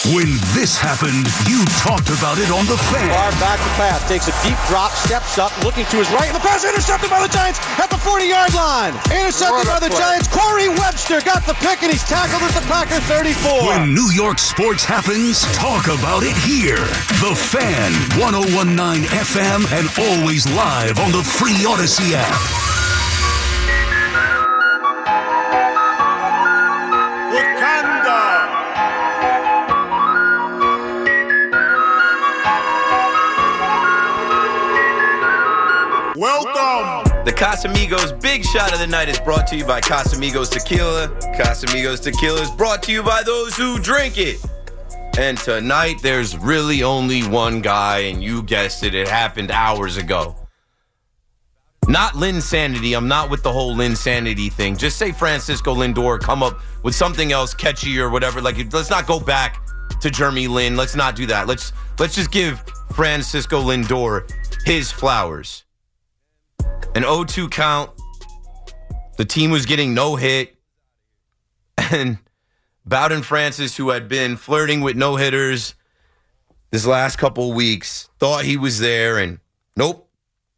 When this happened, you talked about it on The Fan. Far back the pass, takes a deep drop, steps up, looking to his right, and the pass intercepted by the Giants at the 40-yard line. Intercepted by the Giants. Corey Webster got the pick, and he's tackled at the Packer 34. When New York sports happens, talk about it here. The Fan, 101.9 FM, and always live on the free Odyssey app. Welcome! The Casamigos Big Shot of the Night is brought to you by Casamigos Tequila. Casamigos Tequila is brought to you by those who drink it. And tonight, there's really only one guy, and you guessed it, it happened hours ago. Not Linsanity. I'm not with the whole Linsanity thing. Just say Francisco Lindor, come up with something else catchy or whatever. Like, let's not go back to Jeremy Lin. Let's not do that. Let's just give Francisco Lindor his flowers. An 0-2 count. The team was getting no hit. And Bowden Francis, who had been flirting with no-hitters this last couple weeks, thought he was there, and nope.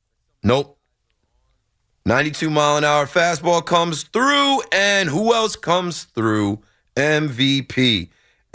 92-mile-an-hour fastball comes through, and who else comes through? MVP.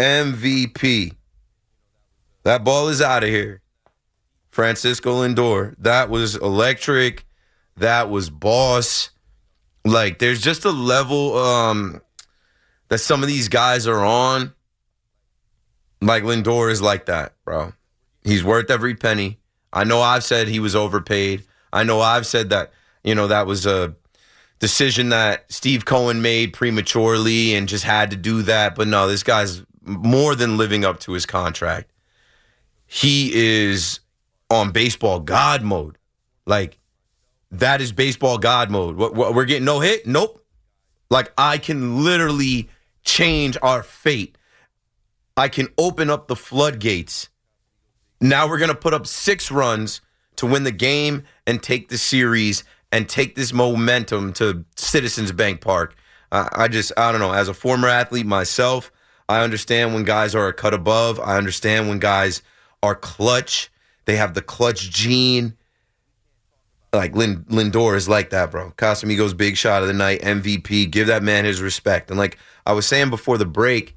That ball is out of here. Francisco Lindor. That was electric. That was boss. Like, there's just a level that some of these guys are on. Like, Lindor is like that, bro. He's worth every penny. I know I've said he was overpaid. I know I've said that, that was a decision that Steve Cohen made prematurely and just had to do that. But no, this guy's more than living up to his contract. He is on baseball God mode. Like, that is baseball God mode. What, we're getting no hit? Nope. Like, I can literally change our fate. I can open up the floodgates. Now we're going to put up 6 runs to win the game and take the series and take this momentum to Citizens Bank Park. I don't know. As a former athlete myself, I understand when guys are a cut above. I understand when guys are clutch. They have the clutch gene. Like, Lindor is like that, bro. Casamigos Big Shot of the Night, MVP. Give that man his respect. And like I was saying before the break,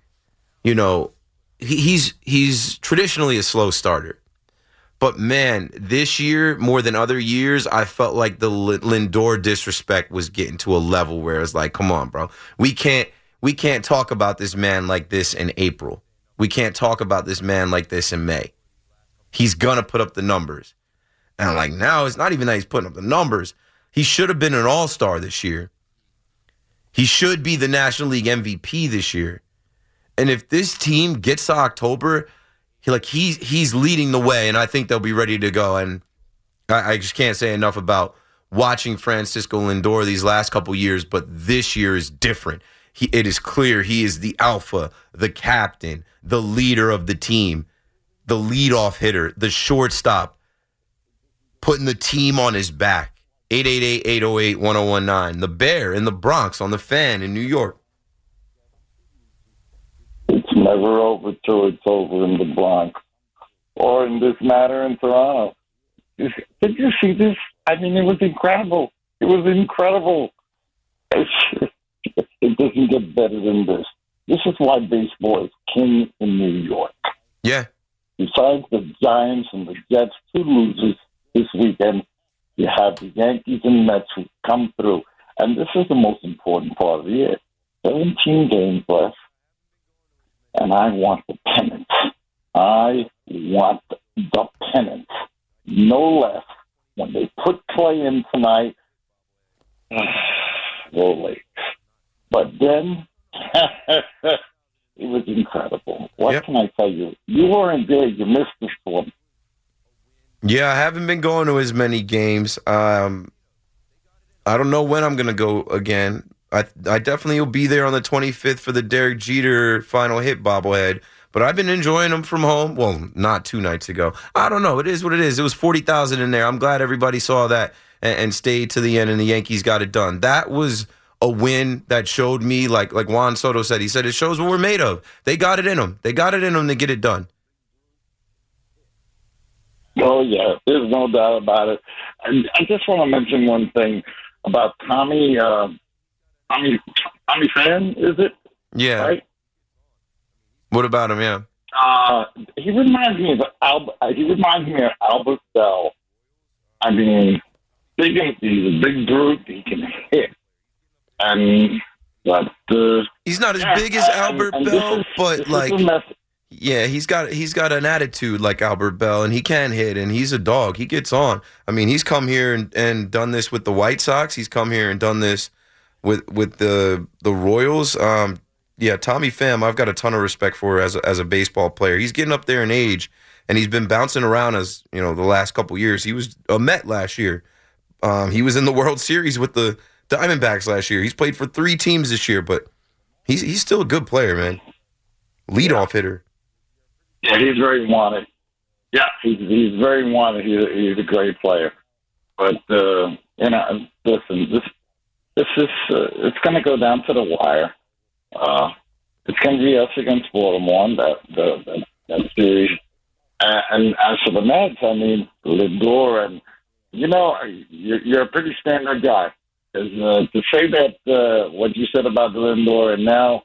he's traditionally a slow starter. But, man, this year, more than other years, I felt like the Lindor disrespect was getting to a level where it's like, come on, bro. We can't talk about this man like this in April. We can't talk about this man like this in May. He's going to put up the numbers. And I'm like, now it's not even that he's putting up the numbers. He should have been an all-star this year. He should be the National League MVP this year. And if this team gets to October, he's leading the way, and I think they'll be ready to go. And I just can't say enough about watching Francisco Lindor these last couple years, but this year is different. It is clear he is the alpha, the captain, the leader of the team, the leadoff hitter, the shortstop, putting the team on his back. 888-808-1019. The Bear in the Bronx on the Fan in New York. It's never over till it's over in the Bronx. Or in this matter in Toronto. Did you see this? I mean, it was incredible. It doesn't get better than this. This is why baseball is king in New York. Yeah. Besides the Giants and the Jets, 2 losers this weekend, you have the Yankees and Mets who come through. And this is the most important part of the year. 17 games left. And I want the pennant. No less. When they put Clay in tonight, late. But then, it was incredible. What can I tell you? You weren't there. You missed this one. Yeah, I haven't been going to as many games. I don't know when I'm going to go again. I definitely will be there on the 25th for the Derek Jeter final hit bobblehead. But I've been enjoying them from home. Well, not 2 nights ago. I don't know. It is what it is. It was 40,000 in there. I'm glad everybody saw that and stayed to the end, and the Yankees got it done. That was a win that showed me, like Juan Soto said, he said it shows what we're made of. They got it in them. They got it in them to get it done. Oh, yeah, there's no doubt about it. And I just want to mention one thing about Tommy. Tommy Pham, is it? Yeah. Right? What about him? Yeah. He reminds me of Albert Bell. I mean, he's a big brute. He can hit, but he's not as big as Albert Bell, but like, yeah, he's got an attitude like Albert Bell, and he can hit, and he's a dog. He gets on. I mean, he's come here and done this with the White Sox. He's come here and done this with the Royals. Yeah, Tommy Pham, I've got a ton of respect for as a baseball player. He's getting up there in age, and he's been bouncing around as, you know, the last couple years. He was a Met last year. He was in the World Series with the Diamondbacks last year. He's played for 3 teams this year, but he's still a good player, man. Leadoff hitter. Yeah, he's very wanted. Yeah, he's very wanted. He's a great player. But listen, this is it's going to go down to the wire. It's going to be us against Baltimore, that series. And as for the Mets, I mean, Lindor, and you're a pretty standard guy. To say that what you said about Lindor, and now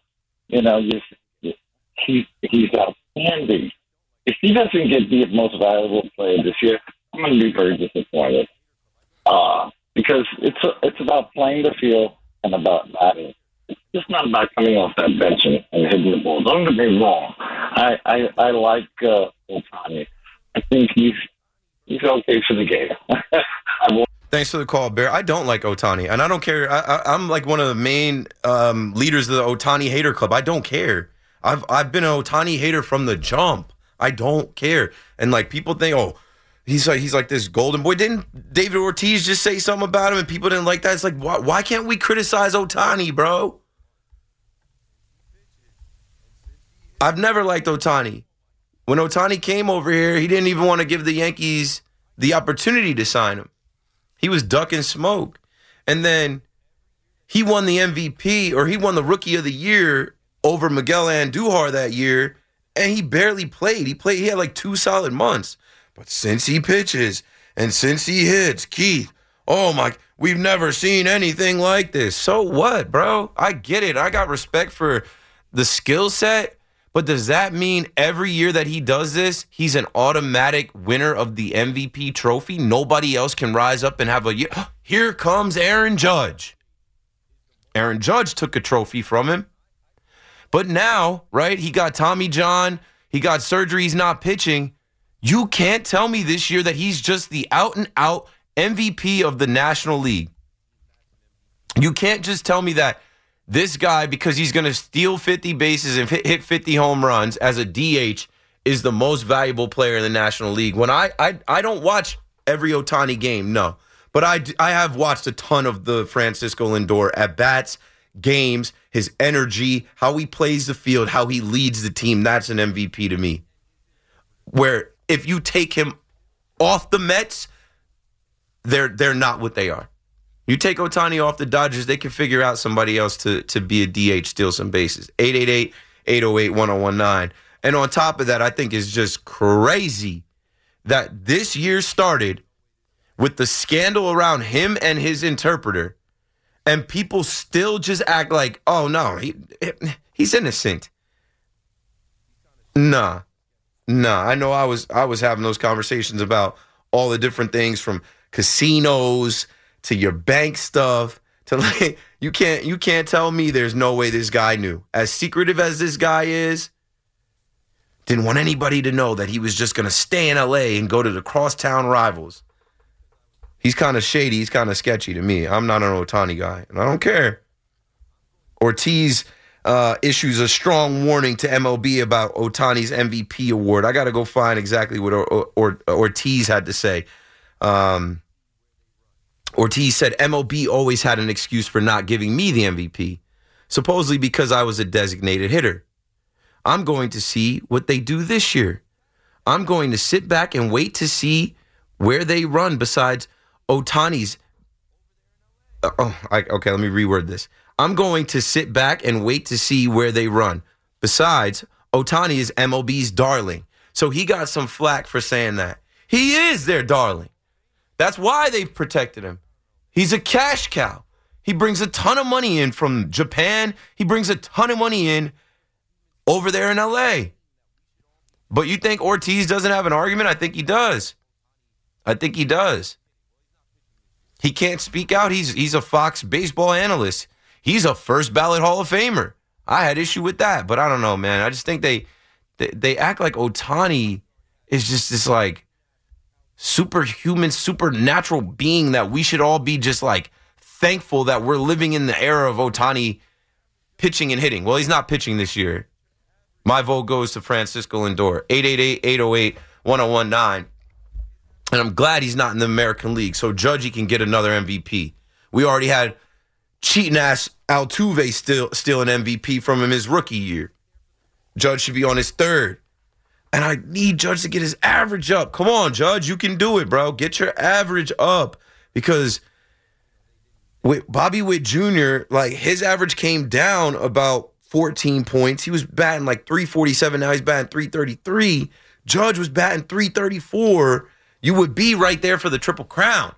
he's outstanding. If he doesn't get the most valuable player this year, I'm going to be very disappointed. Because it's about playing the field and about batting. It's just not about coming off that bench and hitting the ball. Don't get me wrong. I like Ohtani. I think he's okay for the game. Thanks for the call, Bear. I don't like Ohtani, and I don't care. I'm like one of the main leaders of the Ohtani hater club. I don't care. I've been an Ohtani hater from the jump. I don't care. And like people think, oh, he's like this golden boy. Didn't David Ortiz just say something about him and people didn't like that? It's like, why can't we criticize Ohtani, bro? I've never liked Ohtani. When Ohtani came over here, he didn't even want to give the Yankees the opportunity to sign him. He was ducking smoke. And then he won the MVP, or he won the Rookie of the Year over Miguel Andujar that year, and he barely played. He had like 2 solid months. But since he pitches and since he hits, Keith, oh my, we've never seen anything like this. So what, bro? I get it. I got respect for the skill set, but does that mean every year that he does this, he's an automatic winner of the MVP trophy? Nobody else can rise up and have a year. Here comes Aaron Judge. Aaron Judge took a trophy from him. But now, right, he got Tommy John, he got surgery, he's not pitching. You can't tell me this year that he's just the out-and-out MVP of the National League. You can't just tell me that this guy, because he's going to steal 50 bases and hit 50 home runs as a DH, is the most valuable player in the National League. When I don't watch every Ohtani game, no. But I have watched a ton of the Francisco Lindor at-bats, games, his energy, how he plays the field, how he leads the team. That's an MVP to me. Where if you take him off the Mets, they're not what they are. You take Ohtani off the Dodgers, they can figure out somebody else to be a DH, steal some bases. 888-808-1019. And on top of that, I think it's just crazy that this year started with the scandal around him and his interpreter, and people still just act like, oh, no, he's innocent. Nah. I know I was having those conversations about all the different things from casinos to your bank stuff to like you can't tell me there's no way this guy knew. As secretive as this guy is, didn't want anybody to know that he was just going to stay in LA and go to the crosstown rivals. He's kind of shady. He's kind of sketchy to me. I'm not an Ohtani guy, and I don't care. Ortiz issues a strong warning to MLB about Ohtani's MVP award. I got to go find exactly what Ortiz had to say. Ortiz said, MLB always had an excuse for not giving me the MVP, supposedly because I was a designated hitter. I'm going to see what they do this year. I'm going to sit back and wait to see where they run besides Ohtani's. Okay, let me reword this. I'm going to sit back and wait to see where they run. Besides, Ohtani is MLB's darling. So he got some flack for saying that. He is their darling. That's why they've protected him. He's a cash cow. He brings a ton of money in from Japan. He brings a ton of money in over there in L.A. But you think Ortiz doesn't have an argument? I think he does. He can't speak out. He's a Fox baseball analyst. He's a first ballot Hall of Famer. I had issue with that, but I don't know, man. I just think they act like Ohtani is just this like superhuman, supernatural being that we should all be just like thankful that we're living in the era of Ohtani pitching and hitting. Well, he's not pitching this year. My vote goes to Francisco Lindor, 888-808-1019. And I'm glad he's not in the American League, so Judgy can get another MVP. We already had cheating-ass Altuve steal an MVP from him his rookie year. Judge should be on his third. And I need Judge to get his average up. Come on, Judge, you can do it, bro. Get your average up. Because with Bobby Witt Jr., like, his average came down about 14 points. He was batting like 347. Now he's batting 333. Judge was batting 334. You would be right there for the Triple Crown.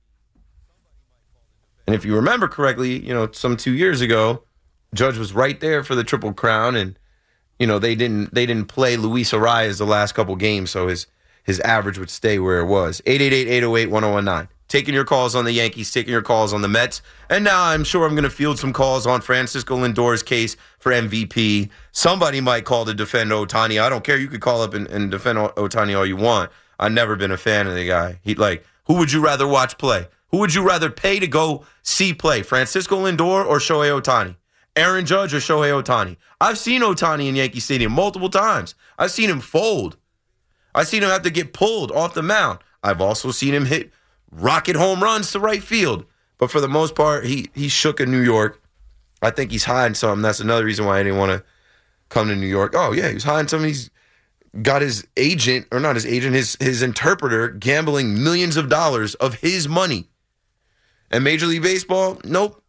And if you remember correctly, some 2 years ago, Judge was right there for the Triple Crown, and they didn't play Luis Arias the last couple games, so his average would stay where it was. 888-808-1019. Taking your calls on the Yankees, taking your calls on the Mets, and now I'm sure I'm going to field some calls on Francisco Lindor's case for MVP. Somebody might call to defend Ohtani. I don't care. You could call up and defend Ohtani all you want. I've never been a fan of the guy. Who would you rather watch play? Who would you rather pay to go see play? Francisco Lindor or Shohei Ohtani? Aaron Judge or Shohei Ohtani? I've seen Ohtani in Yankee Stadium multiple times. I've seen him fold. I've seen him have to get pulled off the mound. I've also seen him hit rocket home runs to right field. But for the most part, he shook in New York. I think he's hiding something. That's another reason why I didn't want to come to New York. Oh, yeah, he's hiding something. He's got his agent, or not his agent, his interpreter gambling millions of dollars of his money. And Major League Baseball, nope.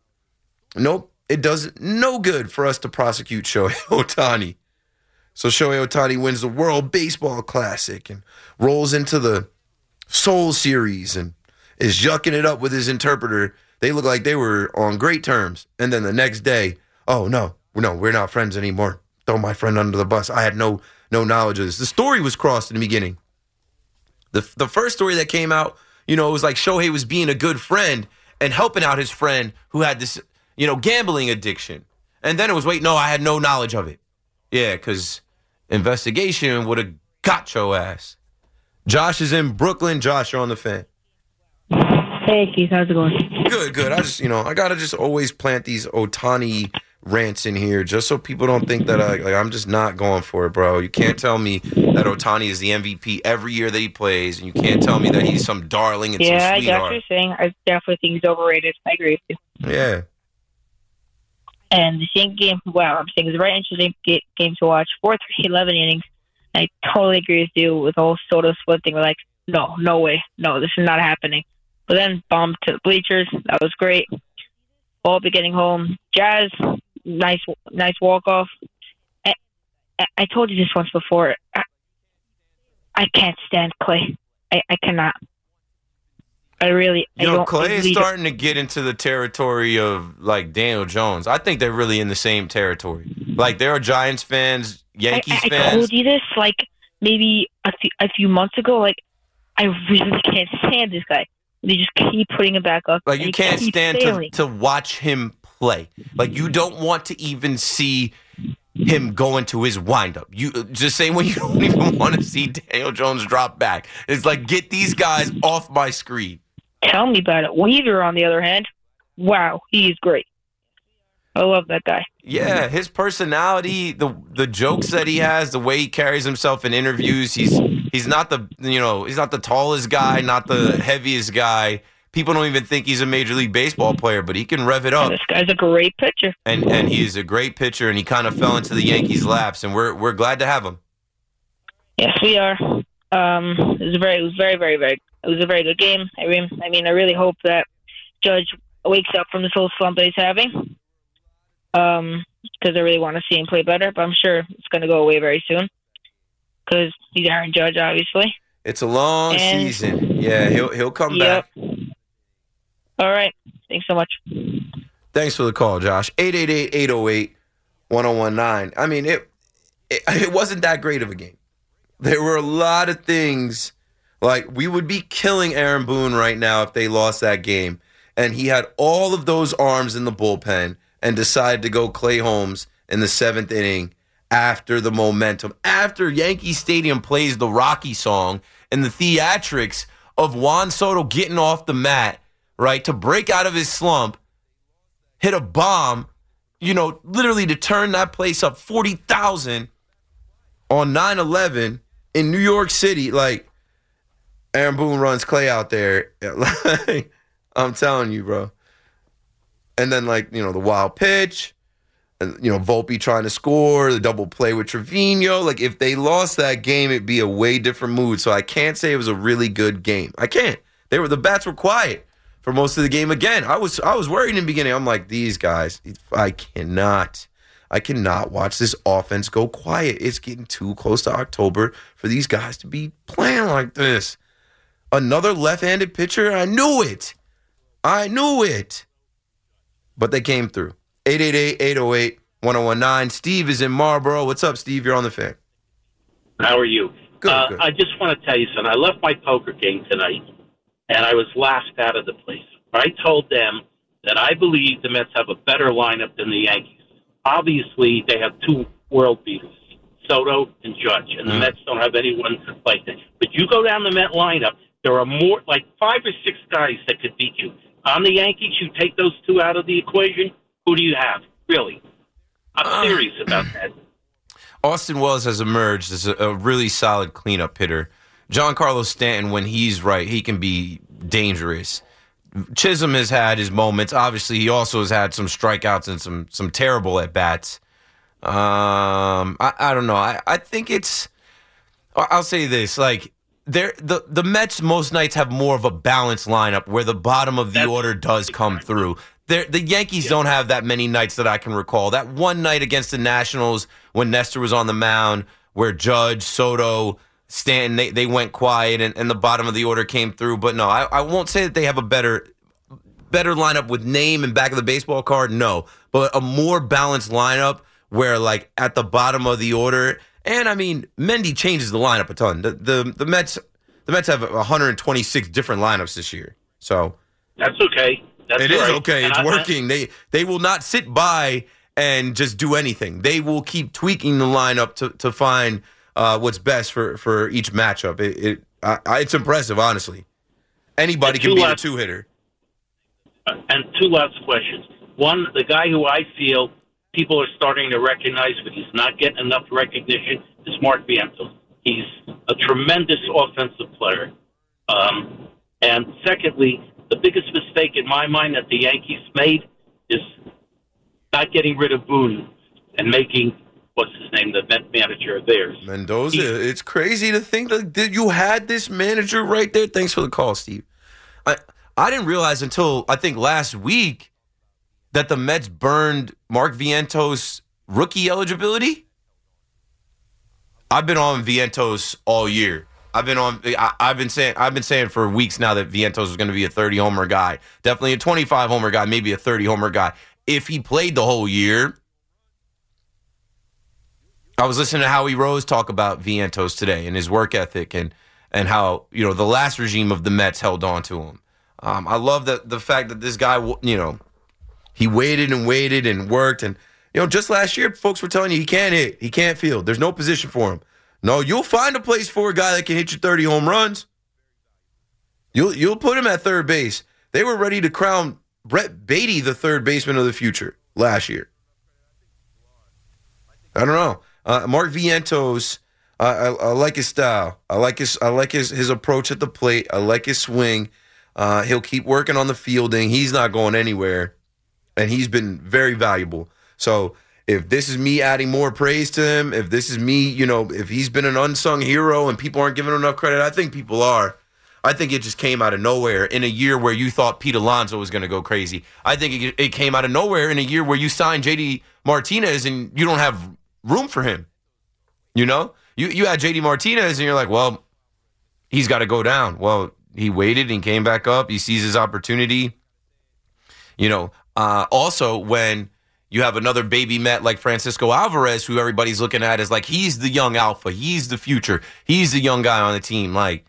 It does no good for us to prosecute Shohei Ohtani. So Shohei Ohtani wins the World Baseball Classic and rolls into the Soul Series and is yucking it up with his interpreter. They look like they were on great terms. And then the next day, oh, no, we're not friends anymore. Throw my friend under the bus. I had no knowledge of this. The story was crossed in the beginning. The first story that came out, it was like Shohei was being a good friend and helping out his friend who had this, gambling addiction. And then it was, I had no knowledge of it. Yeah, because investigation would have got your ass. Josh is in Brooklyn. Josh, you're on the Fan. Hey, Keith, how's it going? Good. I just, I got to just always plant these Ohtani rants in here just so people don't think that I'm just not going for it, bro. You can't tell me that Ohtani is the MVP every year that he plays, and you can't tell me that he's some darling and some sweetheart. Yeah, I got what you're saying. I definitely think he's overrated. I agree with you. Yeah. And the Yankee game, wow, I'm saying it's a very interesting game to watch. 4-3, 11 innings. I totally agree with you with the whole Soto split thing. We're like, no way. No, this is not happening. But then bombed to the bleachers. That was great. Ball be getting home. Jazz, nice walk-off. I told you this once before. I can't stand Clay. I cannot. Clay is starting to get into the territory of, like, Daniel Jones. I think they're really in the same territory. Like, there are Giants fans, Yankees fans. I told you this, like, maybe a few months ago. Like, I really can't stand this guy. They just keep putting him back up. Like, you can't stand to watch him play. Like, you don't want to even see him go into his windup. You just say when you don't even want to see Daniel Jones drop back. It's like, get these guys off my screen. Tell me about it. Weaver, on the other hand, wow, he's great. I love that guy. Yeah, his personality, the jokes that he has, the way he carries himself in interviews. He's not he's not the tallest guy, not the heaviest guy. People don't even think he's a Major League Baseball player, but he can rev it up. And this guy's a great pitcher. And he is a great pitcher, and he kind of fell into the Yankees' laps, and we're glad to have him. Yes, we are. It was very, very, very. It was a very good game. I really hope that Judge wakes up from this whole slump that he's having. because I really want to see him play better. But I'm sure it's going to go away very soon because he's Aaron Judge, obviously. It's a long season. Yeah, he'll come back. All right. Thanks so much. Thanks for the call, Josh. 888-808-1019. I mean, it wasn't that great of a game. There were a lot of things, like we would be killing Aaron Boone right now if they lost that game. And he had all of those arms in the bullpen and decided to go Clay Holmes in the 7th inning after the momentum. After Yankee Stadium plays the Rocky song and the theatrics of Juan Soto getting off the mat, right, to break out of his slump, hit a bomb, literally to turn that place up 40,000 on 9/11 in New York City. Like, Aaron Boone runs Clay out there. I'm telling you, bro. And then, the wild pitch, and, Volpe trying to score, the double play with Trevino. Like, if they lost that game, it'd be a way different mood. So I can't say it was a really good game. I can't. The bats were quiet for most of the game. Again, I was worried in the beginning. I'm like, these guys, I cannot watch this offense go quiet. It's getting too close to October for these guys to be playing like this. Another left-handed pitcher, I knew it. But they came through. 888-808-1019. Steve is in Marlboro. What's up, Steve? You're on the Fan. How are you? Good. I just want to tell you something. I left my poker game tonight, and I was laughed out of the place. I told them that I believe the Mets have a better lineup than the Yankees. Obviously, they have two world beaters, Soto and Judge, and the Mets don't have anyone like that. But you go down the Met lineup, there are more, like 5 or 6 guys that could beat you. On the Yankees, you take those two out of the equation, who do you have? Really? I'm serious about that. Austin Wells has emerged as a really solid cleanup hitter. Giancarlo Stanton, when he's right, he can be dangerous. Chisholm has had his moments. Obviously, he also has had some strikeouts and some terrible at-bats. I don't know. I think it's – I'll say this. Like, the Mets most nights have more of a balanced lineup where the bottom of the order does come through. The Yankees don't have that many nights that I can recall. That one night against the Nationals when Nestor was on the mound where Judge, Soto, Stanton, they went quiet and the bottom of the order came through. But no, I won't say that they have a better lineup with name and back of the baseball card, no. But a more balanced lineup where, like, at the bottom of the order, and I mean, Mendy changes the lineup a ton. The Mets have 126 different lineups this year. So that's okay. It is okay. It's working. They will not sit by and just do anything. They will keep tweaking the lineup to find what's best for each matchup. It's impressive, honestly. Anybody can be a two-hitter. And 2 last questions. One, the guy who I feel people are starting to recognize, but he's not getting enough recognition, is Mark Vientos. He's a tremendous offensive player. And secondly, the biggest mistake in my mind that the Yankees made is not getting rid of Boone and making, what's his name, the Met manager of theirs. Mendoza. It's crazy to think that you had this manager right there. Thanks for the call, Steve. I didn't realize until, I think, last week that the Mets burned Mark Vientos' rookie eligibility. I've been on Vientos all year. I've been saying for weeks now that Vientos was going to be a 30-homer guy. Definitely a 25-homer guy, maybe a 30-homer guy. If he played the whole year, I was listening to Howie Rose talk about Vientos today and his work ethic and how, the last regime of the Mets held on to him. I love the fact that this guy, he waited and worked. And, just last year, folks were telling you he can't hit, he can't field. There's no position for him. No, you'll find a place for a guy that can hit you 30 home runs. You'll put him at third base. They were ready to crown Brett Beatty the third baseman of the future last year. I don't know. Mark Vientos, I like his style. I like his approach at the plate. I like his swing. He'll keep working on the fielding. He's not going anywhere, and he's been very valuable. So if this is me adding more praise to him, if this is me, if he's been an unsung hero and people aren't giving him enough credit, I think people are. I think it just came out of nowhere in a year where you thought Pete Alonso was going to go crazy. I think it came out of nowhere in a year where you signed JD Martinez and you don't have room for him. You know? You had JD Martinez and you're like, well, he's got to go down. Well, he waited and came back up. He sees his opportunity. You know, also when you have another baby Met like Francisco Alvarez, who everybody's looking at as like, he's the young alpha. He's the future. He's the young guy on the team. Like,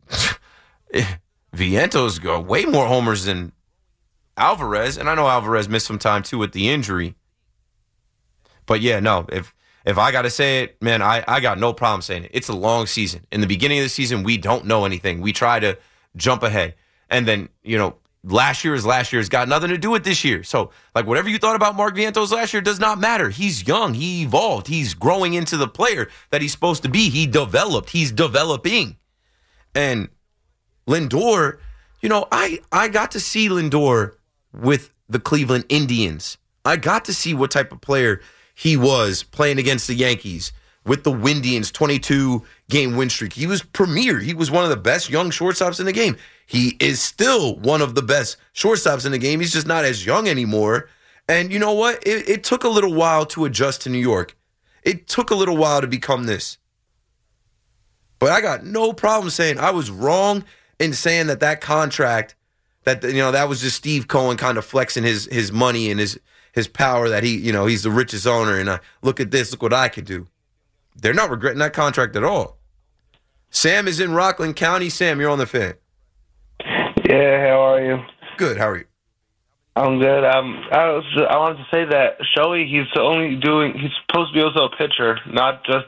Vientos go way more homers than Alvarez. And I know Alvarez missed some time, too, with the injury. But, yeah, no, if I got to say it, man, I got no problem saying it. It's a long season. In the beginning of the season, we don't know anything. We try to jump ahead. And then, you know, last year is last year. It's got nothing to do with this year. So, like, whatever you thought about Mark Vientos last year does not matter. He's young. He evolved. He's growing into the player that he's supposed to be. He developed. He's developing. And Lindor, you know, I got to see Lindor with the Cleveland Indians. I got to see what type of player he was playing against the Yankees with the Windians 22-game win streak. He was premier. He was one of the best young shortstops in the game. He is still one of the best shortstops in the game. He's just not as young anymore. And you know what? It took a little while to adjust to New York. It took a little while to become this. But I got no problem saying I was wrong in saying that contract, that, you know, that was just Steve Cohen kind of flexing his money and his power, that he, you know, he's the richest owner, and look at this, look what I could do. They're not regretting that contract at all. Sam is in Rockland County. Sam, you're on the Fan. Yeah, how are you? Good, how are you? I'm good. I wanted to say that Shohei, he's supposed to be also a pitcher, not just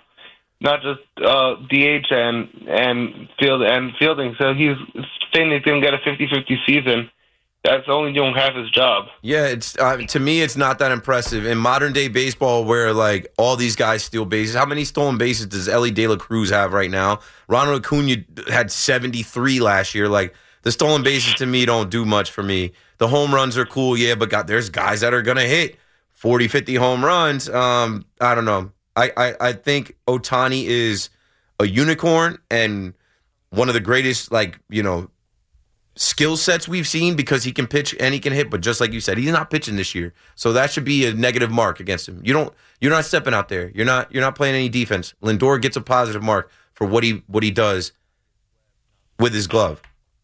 DH and fielding. So he's saying he's going to get a 50-50 season. That's only doing half his job. Yeah, it's to me, it's not that impressive. In modern-day baseball, where, like, all these guys steal bases, how many stolen bases does Ellie De La Cruz have right now? Ronald Acuna had 73 last year. Like, the stolen bases, to me, don't do much for me. The home runs are cool, yeah, but God, there's guys that are going to hit 40, 50 home runs. I don't know. I think Ohtani is a unicorn and one of the greatest, like, you know, skill sets we've seen, because he can pitch and he can hit. But just like you said, he's not pitching this year, so that should be a negative mark against him. You're not stepping out there. You're not playing any defense. Lindor gets a positive mark for what he does with his glove.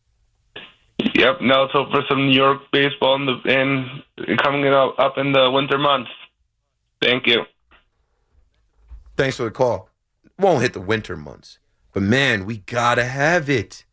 Yep. Now let's hope for some New York baseball in coming up in the winter months. Thank you. Thanks for the call. Won't hit the winter months, but man, we gotta have it.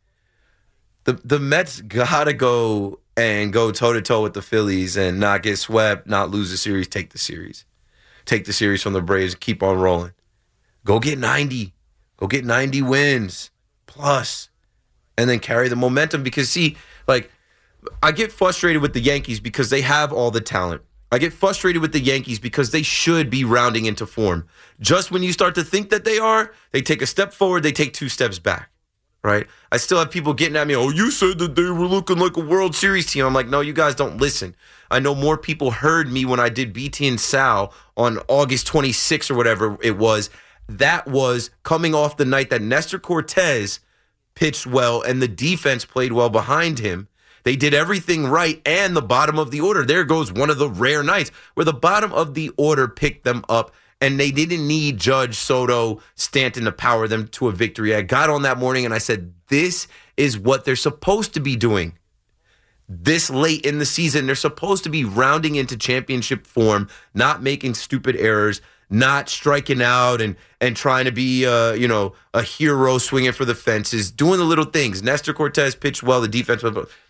The Mets gotta go toe-to-toe with the Phillies and not get swept, not lose the series, take the series. Take the series from the Braves, keep on rolling. Go get 90. Go get 90 wins plus. And then carry the momentum, because, see, like, I get frustrated with the Yankees because they have all the talent. I get frustrated with the Yankees because they should be rounding into form. Just when you start to think that they are, they take a step forward, they take 2 steps back. Right? I still have people getting at me, oh, you said that they were looking like a World Series team. I'm like, no, you guys don't listen. I know more people heard me when I did BT and Sal on August 26th or whatever it was. That was coming off the night that Nestor Cortez pitched well and the defense played well behind him. They did everything right, and the bottom of the order. There goes one of the rare nights where the bottom of the order picked them up, and they didn't need Judge, Soto, Stanton to power them to a victory. I got on that morning and I said, this is what they're supposed to be doing. This late in the season, they're supposed to be rounding into championship form, not making stupid errors, not striking out and trying to be a hero swinging for the fences, doing the little things. Nestor Cortez pitched well, the defense.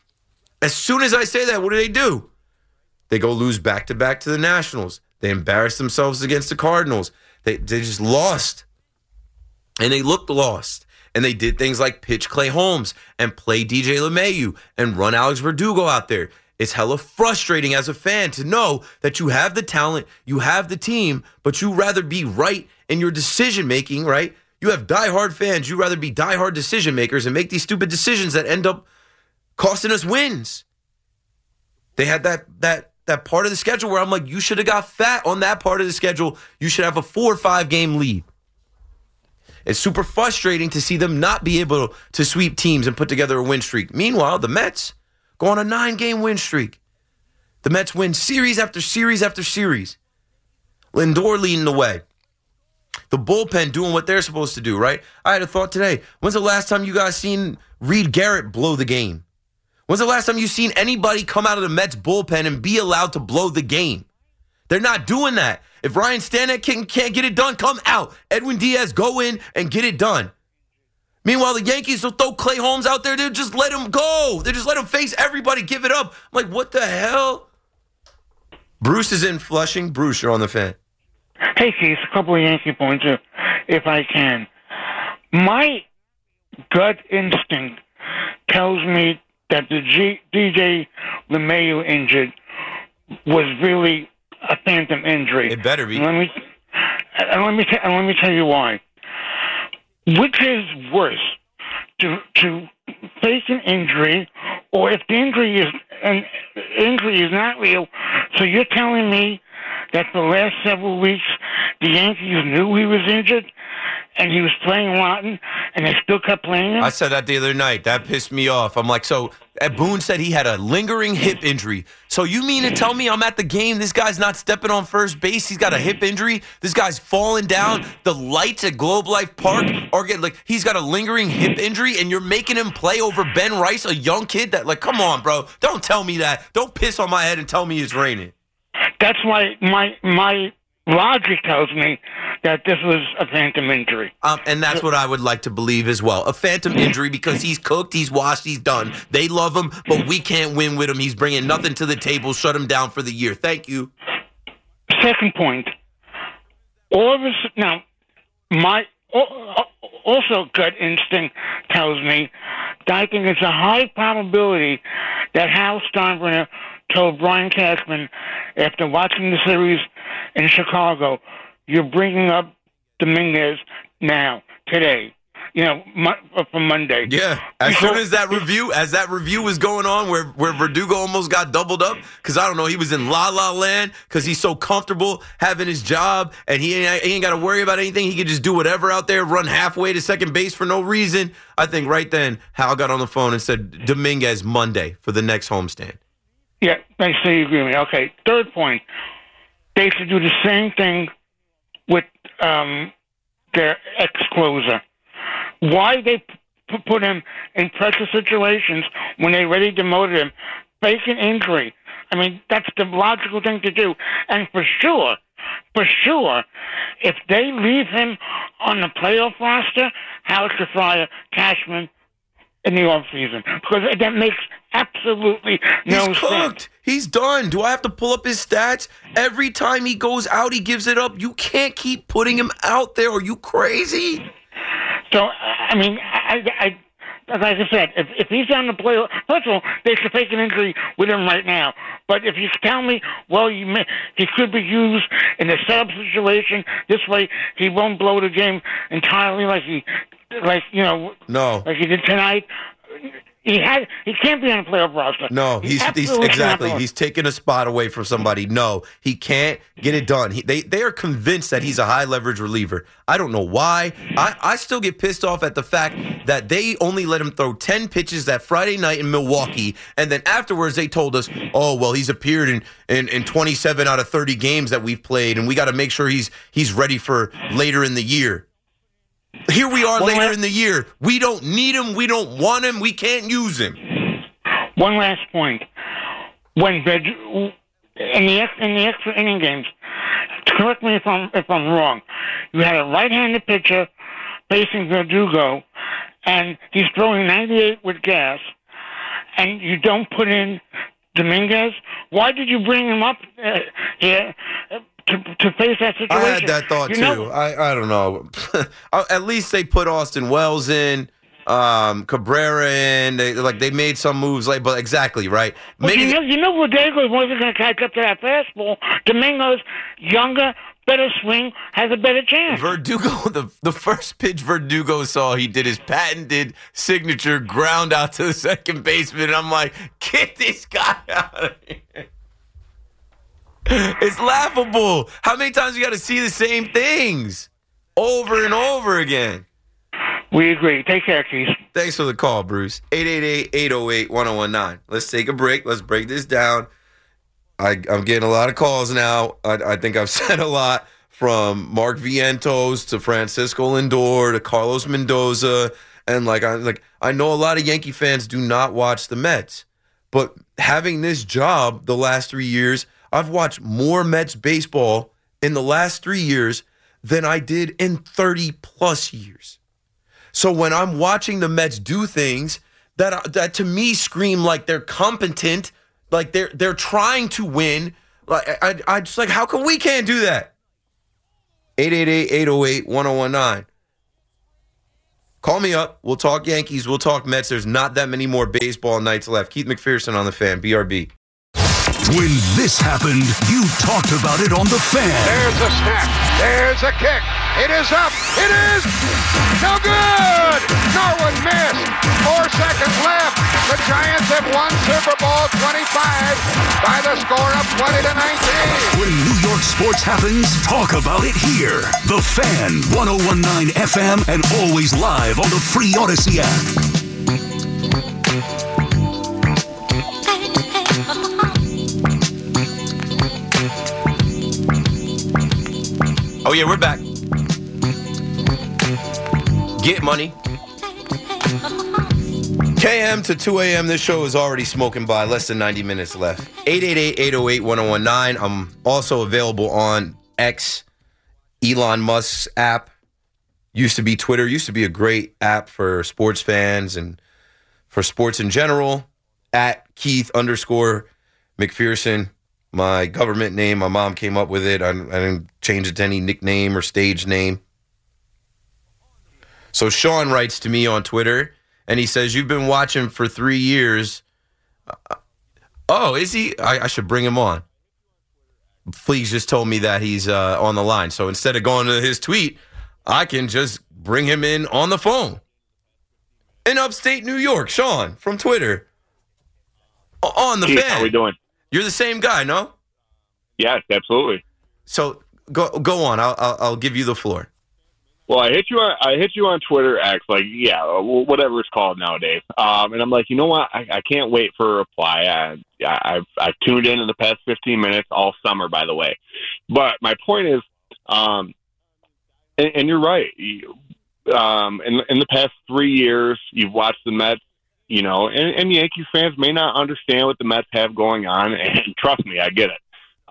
As soon as I say that, what do? They go lose back-to-back to the Nationals. They embarrassed themselves against the Cardinals. They just lost. And they looked lost. And they did things like pitch Clay Holmes and play DJ LeMahieu and run Alex Verdugo out there. It's hella frustrating as a fan to know that you have the talent, you have the team, but you rather be right in your decision-making, right? You have diehard fans. You rather be diehard decision-makers and make these stupid decisions that end up costing us wins. They had that part of the schedule where I'm like, you should have got fat on that part of the schedule. You should have a 4 or 5 game lead. It's super frustrating to see them not be able to sweep teams and put together a win streak. Meanwhile, the Mets go on a 9-game win streak. The Mets win series after series after series. Lindor leading the way. The bullpen doing what they're supposed to do, right? I had a thought today. When's the last time you guys seen Reed Garrett blow the game? When's the last time you seen anybody come out of the Mets bullpen and be allowed to blow the game? They're not doing that. If Ryan Stanek can't get it done, come out. Edwin Diaz, go in and get it done. Meanwhile, the Yankees will throw Clay Holmes out there. They'll just let him go. They just let him face everybody, give it up. I'm like, what the hell? Bruce is in Flushing. Bruce, you're on the Fan. Hey, Keith, a couple of Yankee points, if I can. My gut instinct tells me that the DJ LeMahieu injured was really a phantom injury. It better be. Let me tell you why. Which is worse, to face an injury, or if the injury is not real? So you're telling me that the last several weeks the Yankees knew he was injured and he was playing rotten and they still kept playing him? I said that the other night. That pissed me off. I'm like, so Boone said he had a lingering hip injury. So you mean to tell me I'm at the game, this guy's not stepping on first base, he's got a hip injury, this guy's falling down, the lights at Globe Life Park are getting, like, he's got a lingering hip injury and you're making him play over Ben Rice, a young kid that, like, come on, bro. Don't tell me that. Don't piss on my head and tell me it's raining. That's why my logic tells me that this was a phantom injury. And that's what I would like to believe as well. A phantom injury because he's cooked, he's washed, he's done. They love him, but we can't win with him. He's bringing nothing to the table. Shut him down for the year. Thank you. Second point. Now, my also gut instinct tells me that I think it's a high probability that Hal Steinbrenner told Brian Cashman after watching the series in Chicago, you're bringing up Dominguez now, today, for Monday. Yeah, as soon as that review was going on where Verdugo almost got doubled up, because I don't know, he was in la-la land because he's so comfortable having his job and he ain't got to worry about anything. He can just do whatever out there, run halfway to second base for no reason. I think right then Hal got on the phone and said Dominguez Monday for the next homestand. Yeah, thanks for your agreement. Okay, third point. They should do the same thing with their ex-closer. Why they put him in pressure situations when they already demoted him? Fake an injury. I mean, that's the logical thing to do. And for sure, if they leave him on the playoff roster, Howard should fire Cashman in the offseason, because that makes absolutely no sense. He's cooked. He's done. Do I have to pull up his stats? Every time he goes out, he gives it up. You can't keep putting him out there. Are you crazy? So, I mean, like I said, if he's on the playoff, first of all, they should fake an injury with him right now. But if you tell me, well, he could be used in a setup situation, this way he won't blow the game entirely like he did tonight. He can't be on a playoff roster. No, he's exactly. He's taking a spot away from somebody. No, he can't get it done. They are convinced that he's a high leverage reliever. I don't know why. I still get pissed off at the fact that they only let him throw 10 pitches that Friday night in Milwaukee, and then afterwards they told us, oh well, he's appeared in 27 out of 30 games that we've played, and we got to make sure he's ready for later in the year. Here we are later in the year. We don't need him. We don't want him. We can't use him. One last point. When in the extra inning games, correct me if I'm wrong, you had a right-handed pitcher facing Verdugo, and he's throwing 98 with gas, and you don't put in Dominguez. Why did you bring him up here? To face that situation. I had that thought too. I don't know. At least they put Austin Wells in, Cabrera in. They made some moves late, but exactly right. Well, Verdugo wasn't going to catch up to that fastball. Dominguez, younger, better swing, has a better chance. Verdugo, the first pitch Verdugo saw, he did his patented signature ground out to the second baseman, and I'm like, get this guy out of here. It's laughable. How many times you got to see the same things over and over again? We agree. Take care, Keith. Thanks for the call, Bruce. 888-808-1019. Let's take a break. Let's break this down. I'm getting a lot of calls now. I think I've said a lot, from Mark Vientos to Francisco Lindor to Carlos Mendoza. And I know a lot of Yankee fans do not watch the Mets. But having this job the last 3 years, I've watched more Mets baseball in the last 3 years than I did in 30-plus years. So when I'm watching the Mets do things that to me scream like they're competent, like they're trying to win, I just how come we can't do that? 888-808-1019. Call me up. We'll talk Yankees. We'll talk Mets. There's not that many more baseball nights left. Keith McPherson on the Fan, BRB. When this happened, you talked about it on the Fan. There's a snap. There's a kick. It is up. It is no good. Norwood missed. 4 seconds left. The Giants have won Super Bowl 25 by the score of 20-19. When New York sports happens, talk about it here. The Fan, 101.9 FM, and always live on the free Odyssey app. Oh, yeah, we're back. Get money. KM to 2 a.m. This show is already smoking by. Less than 90 minutes left. 888-808-1019. I'm also available on X, Elon Musk's app. Used to be Twitter. Used to be a great app for sports fans and for sports in general. At Keith_McPherson. My government name, my mom came up with it. I didn't change it to any nickname or stage name. So Sean writes to me on Twitter, and he says, you've been watching for 3 years. Oh, is he? I should bring him on. Fleeks just told me that he's on the line. So instead of going to his tweet, I can just bring him in on the phone. In upstate New York, Sean from Twitter. On the Keith, Fan. how we doing? You're the same guy, no? Yes, absolutely. So go on. I'll give you the floor. Well, I hit you on Twitter X, whatever it's called nowadays. And I'm like, you know what? I can't wait for a reply. I've tuned in the past 15 minutes all summer, by the way. But my point is, and you're right. In the past 3 years, you've watched the Mets. You know, and Yankees fans may not understand what the Mets have going on, and trust me, I get it.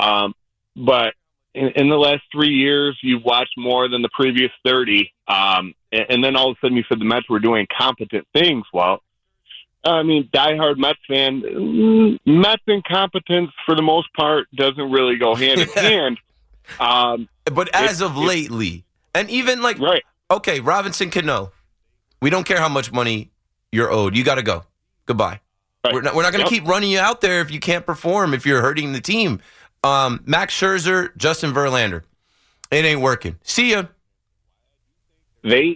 But in the last 3 years, you've watched more than the previous 30, and then all of a sudden you said the Mets were doing competent things. Well, I mean, diehard Mets fan, Mets incompetence for the most part doesn't really go hand in hand. But as of lately, and even right. Okay, Robinson Cano, we don't care how much money you're owed. You got to go. Goodbye. Right. We're not going to keep running you out there if you can't perform, if you're hurting the team. Max Scherzer, Justin Verlander. It ain't working. See ya. You're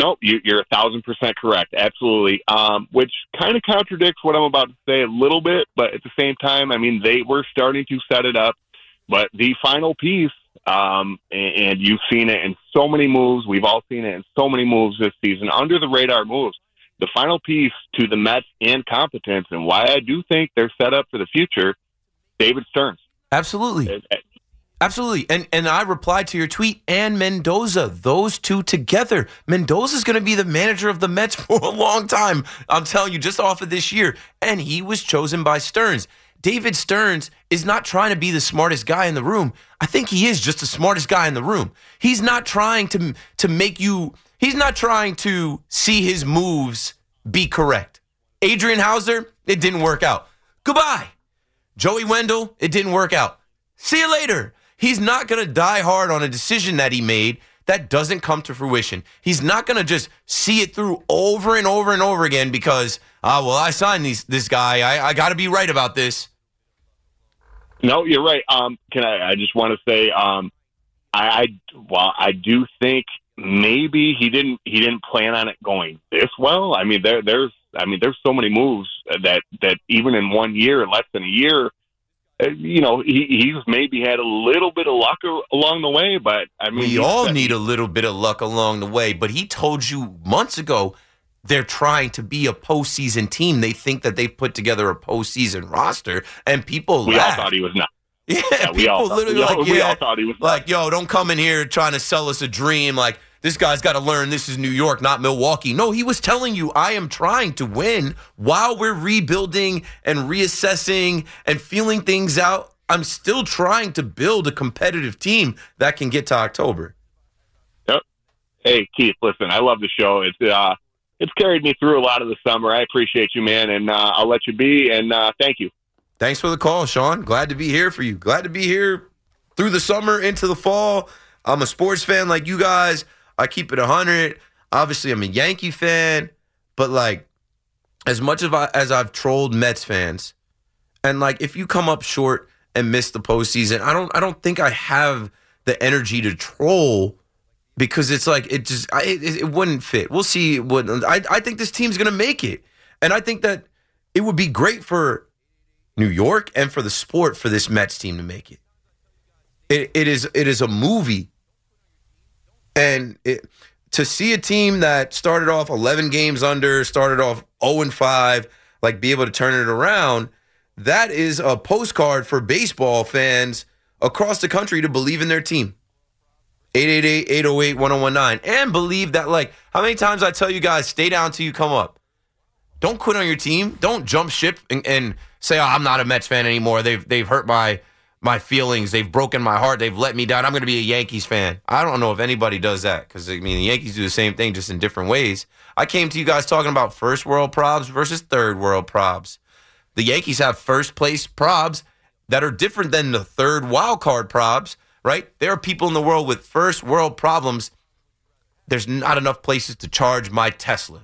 1,000% correct. Absolutely. Which kind of contradicts what I'm about to say a little bit, but at the same time, I mean, they were starting to set it up. But the final piece, and you've seen it in so many moves. We've all seen it in so many moves this season, under the radar moves. The final piece to the Mets incompetence and why I do think they're set up for the future, David Stearns. Absolutely. Absolutely. And I replied to your tweet and Mendoza, those two together. Mendoza's going to be the manager of the Mets for a long time. I'm telling you, just off of this year. And he was chosen by Stearns. David Stearns is not trying to be the smartest guy in the room. I think he is just the smartest guy in the room. He's not trying to make you... He's not trying to see his moves be correct. Adrian Hauser, it didn't work out. Goodbye. Joey Wendell, it didn't work out. See you later. He's not going to die hard on a decision that he made that doesn't come to fruition. He's not going to just see it through over and over and over again because, I signed this guy. I got to be right about this. No, you're right. I just want to say, I do think maybe he didn't plan on it going this well. I mean, there's so many moves that even in 1 year, less than a year, he's maybe had a little bit of luck along the way, but I mean, we all need a little bit of luck along the way. But he told you months ago they're trying to be a postseason team. They think that they've put together a postseason roster, and people we all thought he was not. Yeah, we all thought he was like, yo, don't come in here trying to sell us a dream. Like, this guy's got to learn this is New York, not Milwaukee. No, he was telling you, I am trying to win while we're rebuilding and reassessing and feeling things out. I'm still trying to build a competitive team that can get to October. Yep. Hey, Keith, listen, I love the show. It's carried me through a lot of the summer. I appreciate you, man, and I'll let you be, and thank you. Thanks for the call, Sean. Glad to be here for you. Glad to be here through the summer into the fall. I'm a sports fan like you guys. I keep it 100. Obviously, I'm a Yankee fan, but like, as much as I've trolled Mets fans, and like, if you come up short and miss the postseason, I don't think I have the energy to troll, because it's like it wouldn't fit. We'll see. I think this team's gonna make it, and I think that it would be great for New York and for the sport for this Mets team to make it. It is a movie. And to see a team that started off 11 games under, started off 0-5, like be able to turn it around, that is a postcard for baseball fans across the country to believe in their team. 888-808-1019. And believe that, like, how many times I tell you guys, stay down till you come up. Don't quit on your team. Don't jump ship and say, oh, I'm not a Mets fan anymore. They've hurt my feelings. They've broken my heart. They've let me down. I'm going to be a Yankees fan. I don't know if anybody does that, because, I mean, the Yankees do the same thing, just in different ways. I came to you guys talking about first world probs versus third world probs. The Yankees have first place probs that are different than the third wild card probs, right? There are people in the world with first world problems. There's not enough places to charge my Tesla.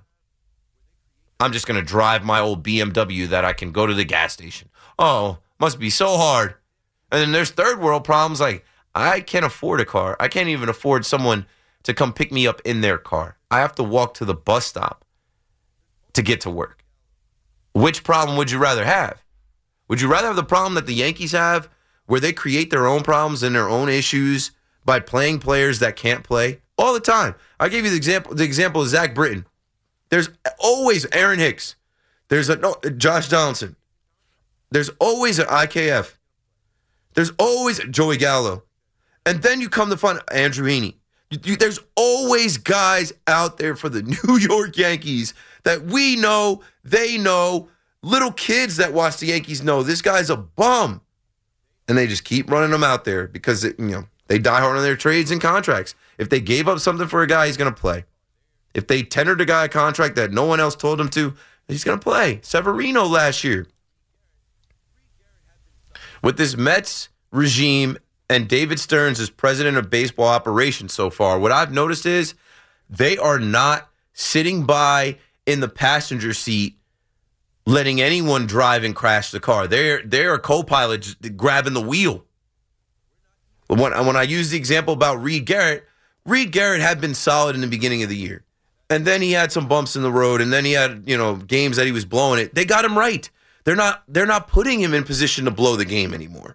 I'm just going to drive my old BMW that I can go to the gas station. Oh, must be so hard. And then there's third world problems, like, I can't afford a car. I can't even afford someone to come pick me up in their car. I have to walk to the bus stop to get to work. Which problem would you rather have? Would you rather have the problem that the Yankees have, where they create their own problems and their own issues by playing players that can't play all the time? I gave you the example of Zach Britton. There's always Aaron Hicks. There's Josh Donaldson. There's always an IKF. There's always Joey Gallo. And then you come to find Andrew Heaney. There's always guys out there for the New York Yankees that we know, they know, little kids that watch the Yankees know this guy's a bum. And they just keep running him out there because they die hard on their trades and contracts. If they gave up something for a guy, he's going to play. If they tendered a guy a contract that no one else told him to, he's going to play. Severino last year. With this Mets regime and David Stearns as president of baseball operations so far, what I've noticed is they are not sitting by in the passenger seat letting anyone drive and crash the car. They're co-pilots grabbing the wheel. When I use the example about Reed Garrett had been solid in the beginning of the year. And then he had some bumps in the road, and then he had, games that he was blowing it. They got him right. They're not putting him in position to blow the game anymore.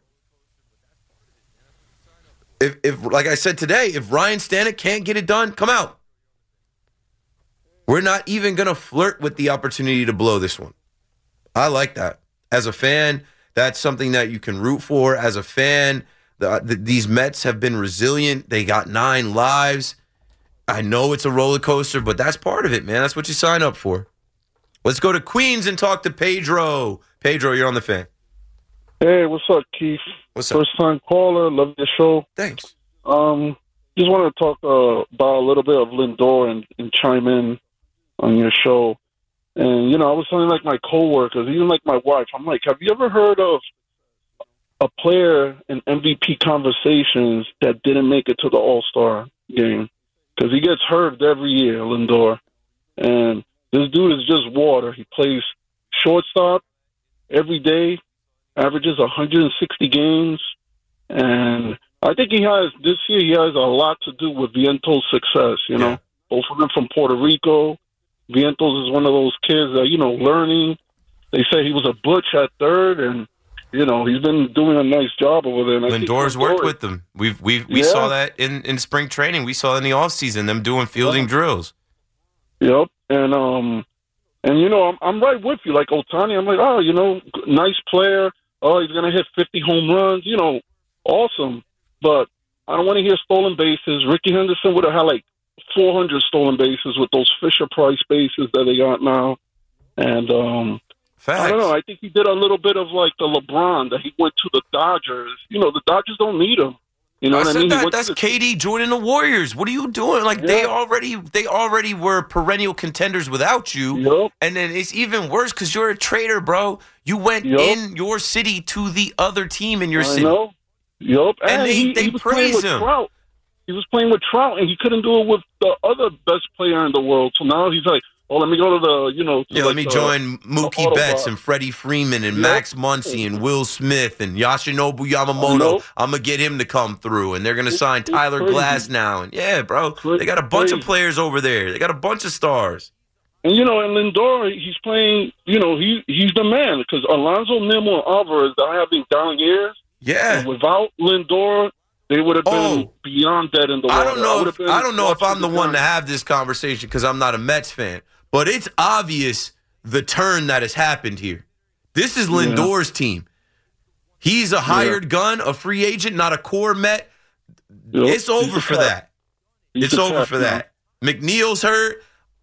If like I said today, if Ryan Stanek can't get it done, come out. We're not even going to flirt with the opportunity to blow this one. I like that. As a fan, that's something that you can root for. As a fan, these Mets have been resilient. They got 9 lives. I know it's a roller coaster, but that's part of it, man. That's what you sign up for. Let's go to Queens and talk to Pedro. Pedro, you're on the Fan. Hey, what's up, Keith? What's up? First-time caller. Love the show. Thanks. Just wanted to talk about a little bit of Lindor and chime in on your show. And, I was telling like my coworkers, even like my wife, I'm like, have you ever heard of a player in MVP conversations that didn't make it to the All-Star game? Because he gets hurt every year, Lindor. And this dude is just water. He plays shortstop every day, averages 160 games. And I think this year he has a lot to do with Vientos' success, Yeah. Both of them from Puerto Rico. Vientos is one of those kids that, learning. They say he was a butch at third, and, You know, he's been doing a nice job over there. And Lindor's worked with them. We saw that in spring training. We saw in the offseason them doing fielding drills. Yep. And you know, I'm right with you. Like Ohtani, I'm like, oh, you know, nice player. Oh, he's going to hit 50 home runs. You know, awesome. But I don't want to hear stolen bases. Ricky Henderson would have had like 400 stolen bases with those Fisher-Price bases that they got now. And I don't know. I think he did a little bit of like the LeBron that he went to the Dodgers. You know, the Dodgers don't need him. You know what I mean? That's KD joining the Warriors. What are you doing? Like they already were perennial contenders without you, and then it's even worse because you're a traitor, bro. You went in your city to the other team in your city. Know. Yep, and they praise him. Trout. He was playing with Trout, and he couldn't do it with the other best player in the world. So now he's like, oh, let me go to the, you know. Let me join Mookie Betts and Freddie Freeman and Max Muncy and Will Smith and Yoshinobu Yamamoto. I'm going to get him to come through. And they're going to sign Tyler Glass now. And yeah, bro, they got a bunch of players over there. They got a bunch of stars. And, you know, and Lindor, he's playing, you know, he's the man. Because Alonso, Nimmo, and Alvarez are having down years. Yeah. And without Lindor, they would have been beyond dead in the water. I don't know if I'm the one to have this conversation because I'm not a Mets fan. But it's obvious the turn that has happened here. This is Lindor's team. He's a hired gun, a free agent, not a core Met. It's over for that. It's over for that. McNeil's hurt.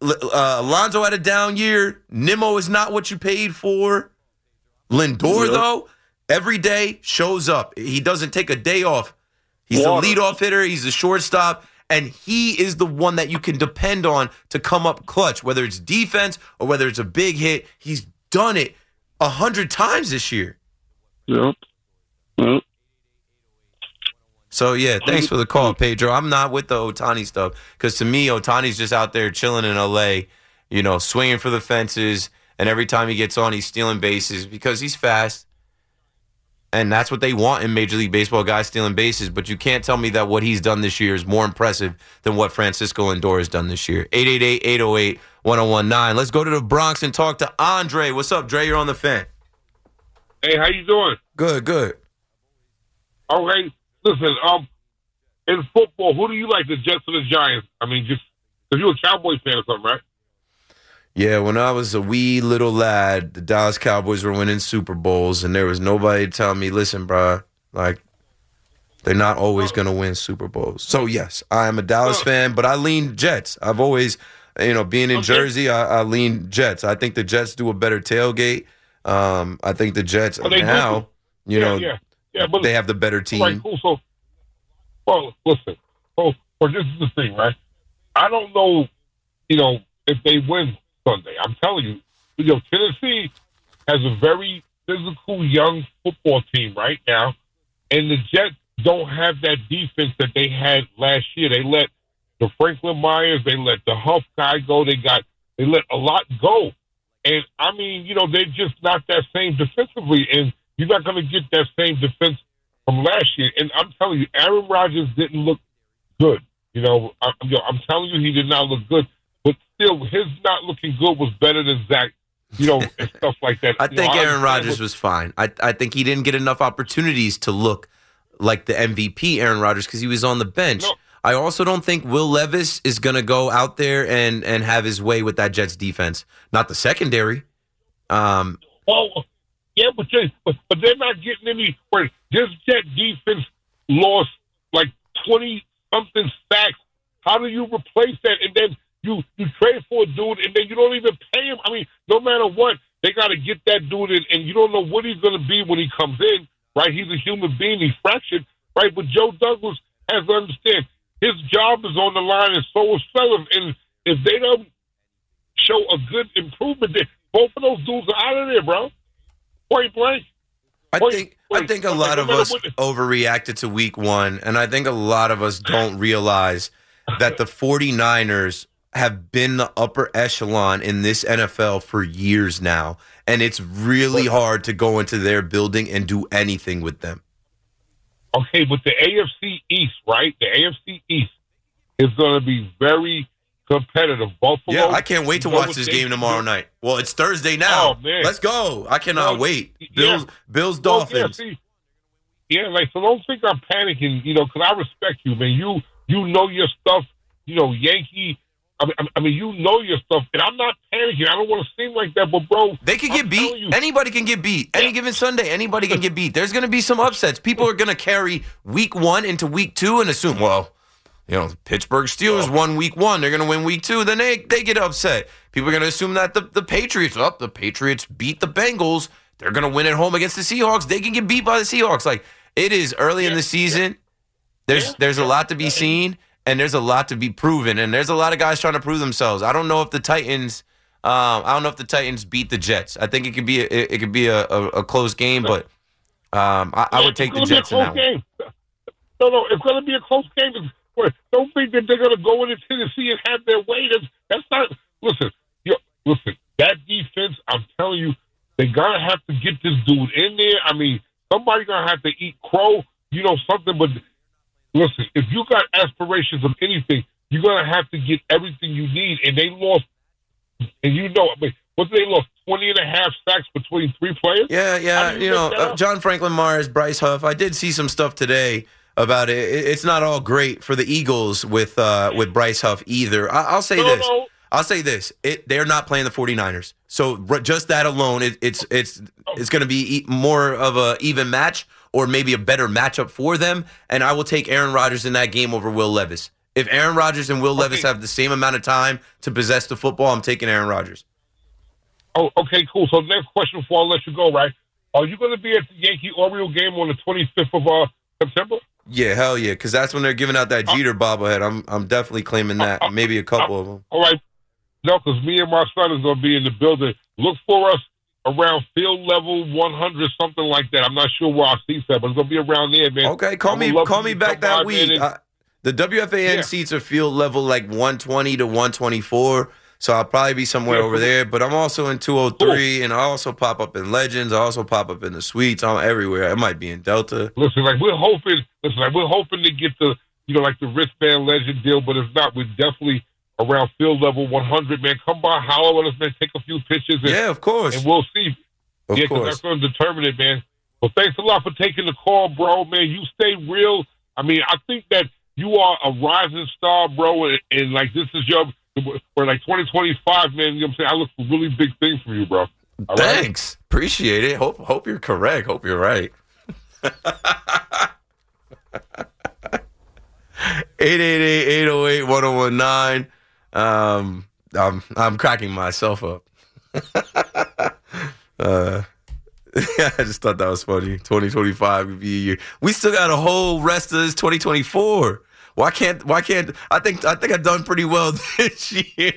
Alonso had a down year. Nimmo is not what you paid for. Lindor, though, every day shows up. He doesn't take a day off. He's a leadoff hitter. He's a shortstop. And he is the one that you can depend on to come up clutch, whether it's defense or whether it's a big hit. He's done it 100 times this year. Yep. So, yeah, thanks for the call, Pedro. I'm not with the Ohtani stuff because to me, Ohtani's just out there chilling in L.A., you know, swinging for the fences. And every time he gets on, he's stealing bases because he's fast. And that's what they want in Major League Baseball, guys stealing bases. But you can't tell me that what he's done this year is more impressive than what Francisco Lindor has done this year. 888-808-1019. Let's go to the Bronx and talk to Andre. What's up, Dre? You're on the Fan. Hey, how you doing? Good. Okay, listen, in football, who do you like, the Jets or the Giants? I mean, just because you're a Cowboys fan or something, right? Yeah, when I was a wee little lad, the Dallas Cowboys were winning Super Bowls, and there was nobody telling me, listen, bro, like, they're not always going to win Super Bowls. So, yes, I am a Dallas fan, but I lean Jets. I've always, you know, being in Jersey, I lean Jets. I think the Jets do a better tailgate. I think the Jets now, you know, but they have the better team. Right, cool. So, well, listen, this is the thing, right? I don't know, you know, if they win Sunday. I'm telling you, you know, Tennessee has a very physical young football team right now, and the Jets don't have that defense that they had last year. They let the Franklin Myers, they let the Huff guy go. They let a lot go, and I mean, you know, they're just not that same defensively, and you're not going to get that same defense from last year. And I'm telling you, Aaron Rodgers didn't look good. You know, I'm telling you, he did not look good. But still, his not looking good was better than Zach, you know, and stuff like that. I think Aaron Rodgers was fine. I think he didn't get enough opportunities to look like the MVP Aaron Rodgers because he was on the bench. No. I also don't think Will Levis is going to go out there and have his way with that Jets defense. Not the secondary. Well, yeah, but they're not getting any. This Jet defense lost like 20-something sacks. How do you replace that? And then you trade for a dude, and then you don't even pay him. I mean, no matter what, they got to get that dude in, and you don't know what he's going to be when he comes in, right? He's a human being. He's fractured, right? But Joe Douglas has to understand his job is on the line, and so is Fellas. And if they don't show a good improvement, then both of those dudes are out of there, bro. Point blank. I think a lot of us overreacted to week one, and I think a lot of us don't realize that the 49ers have been the upper echelon in this NFL for years now, and it's really hard to go into their building and do anything with them. Okay, but the AFC East, right? The AFC East is going to be very competitive. Buffalo. Yeah, I can't wait to watch this game tomorrow night. Well, it's Thursday now. Oh, man. Let's go. I cannot wait. Bills, Well, Dolphins. So don't think I'm panicking, because I respect you, man. You know your stuff, Yankee. I mean, you know your stuff, and I'm not panicking. I don't want to seem like that, but bro, they can get beat. Anybody can get beat. Any given Sunday, anybody can get beat. There's going to be some upsets. People are going to carry week 1 into week 2 and assume, well, Pittsburgh Steelers won week 1. They're going to win week 2. Then they get upset. People are going to assume that the Patriots beat the Bengals. They're going to win at home against the Seahawks. They can get beat by the Seahawks. Like, it is early in the season. There's a lot to be seen. And there's a lot to be proven, and there's a lot of guys trying to prove themselves. I don't know if the Titans, beat the Jets. I think it could be a close game, but I would take the Jets in that one. No, it's going to be a close game. Don't think that they're going to go into Tennessee and have their way. That's not. Listen. That defense, I'm telling you, they're going to have to get this dude in there. I mean, somebody's going to have to eat crow, something, but. Listen, if you got aspirations of anything, you're going to have to get everything you need. And they lost, and what they lost, 20 and a half sacks between 3 players? Yeah. John Franklin Myers, Bryce Huff. I did see some stuff today about it. It's not all great for the Eagles with Bryce Huff either. I'll say this. I'll say this. They're not playing the 49ers. So just that alone, it's going to be more of an even match, or maybe a better matchup for them, and I will take Aaron Rodgers in that game over Will Levis. If Aaron Rodgers and Will Levis have the same amount of time to possess the football, I'm taking Aaron Rodgers. Oh, okay, cool. So next question before I let you go, right? Are you going to be at the Yankee-Oriole game on the 25th of September? Yeah, hell yeah, because that's when they're giving out that Jeter bobblehead. I'm definitely claiming that, maybe a couple of them. All right. No, because me and my son is going to be in the building. Look for us around field level 100, something like that. I'm not sure where our seats at, but it's going to be around there, man. Okay, call me back that week. The WFAN seats are field level like 120 to 124, so I'll probably be somewhere over there. But I'm also in 203, and I also pop up in Legends. I also pop up in the suites. I'm everywhere. I might be in Delta. Listen, we're hoping to get the the wristband Legend deal, but if not, we're definitely around field level 100, man. Come by, holler at us, man. Take a few pictures. Of course. And we'll see. Of course. Because that's going to determine it, man. Well, thanks a lot for taking the call, bro, man. You stay real. I mean, I think that you are a rising star, bro, and this is for 2025, man. You know what I'm saying? I look for really big things from you, bro. All Thanks. Right? Appreciate it. Hope you're correct. Hope you're right. 888-808-1019. I'm cracking myself up. I just thought that was funny. 2025 would be a year. We still got a whole rest of this 2024. Why can't I think I've done pretty well this year.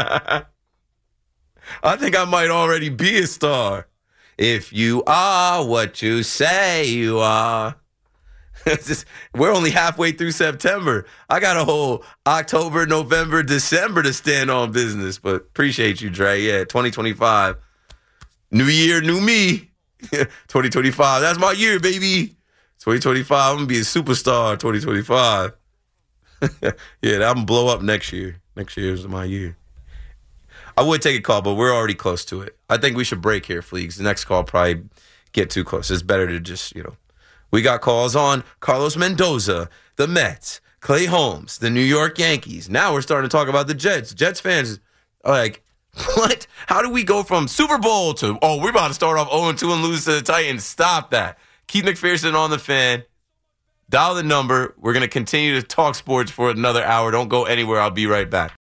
I think I might already be a star. If you are what you say you are. We're only halfway through September. I got a whole October, November, December to stand on business. But appreciate you, Dre. Yeah, 2025. New year, new me. 2025. That's my year, baby. 2025. I'm going to be a superstar 2025. Yeah, I'm going to blow up next year. Next year is my year. I would take a call, but we're already close to it. I think we should break here, Fleegs. The next call probably get too close. It's better to just, We got calls on Carlos Mendoza, the Mets, Clay Holmes, the New York Yankees. Now we're starting to talk about the Jets. Jets fans are like, what? How do we go from Super Bowl to, we're about to start off 0-2 and lose to the Titans? Stop that. Keith McPherson on the Fan. Dial the number. We're going to continue to talk sports for another hour. Don't go anywhere. I'll be right back.